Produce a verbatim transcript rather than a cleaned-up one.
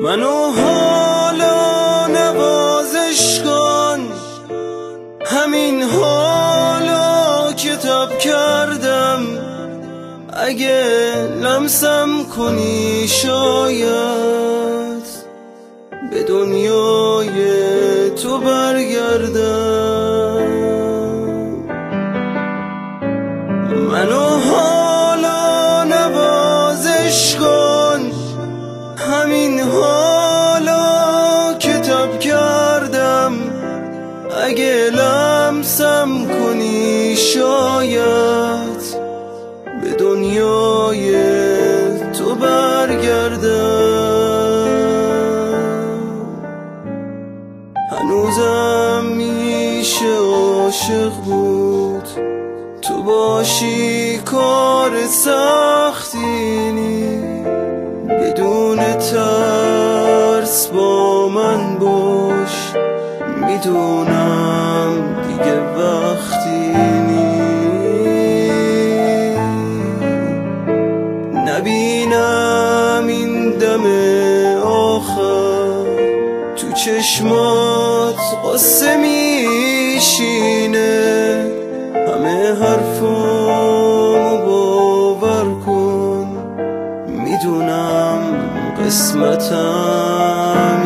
منو حالا نوازش کن، همین حالا کتاب کردم. اگه لمسم کنی شاید به دنیای تو برگردم. منو حالا نوازش کن، همین حالا کتاب کردم. اگه لمسم کنی شاید به دنیای تو برگردم. هنوزم میشه عاشق بود، تو باشی کار سختی نی. بدون ترس با من باش، میدونم دیگه وقتی نی. نبینم این دم آخر تو چشمات قصه میشینه. همه حرفامو باور کن، میدونم قسمتم